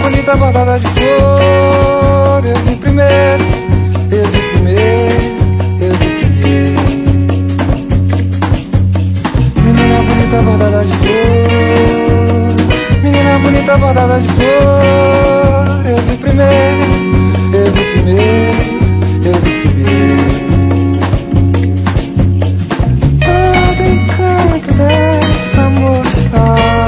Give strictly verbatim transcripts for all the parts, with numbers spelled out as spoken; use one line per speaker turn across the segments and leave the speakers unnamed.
bonita bordada de flor. Eu vi primeiro, eu vi primeiro, eu vi primeiro. Menina bonita bordada de flor, menina bonita bordada de flor. Eu vi primeiro, eu vi primeiro, eu vi primeiro. Todo encanto dessa moça,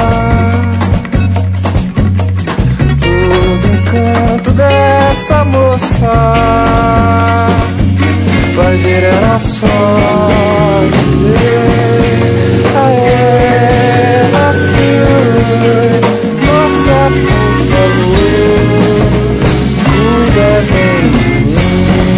todo encanto dessa moça, vai ver ela só dizer a ela assim: moça, por favor, cuida bem de mim.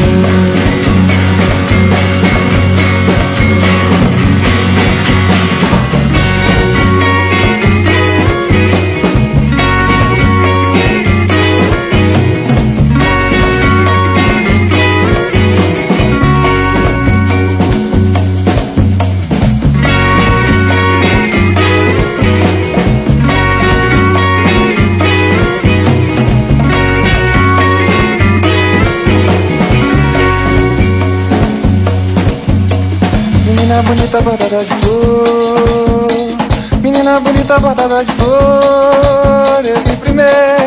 Menina bonita bordada de flor, menina bonita bordada de flor. Eu vi primeiro,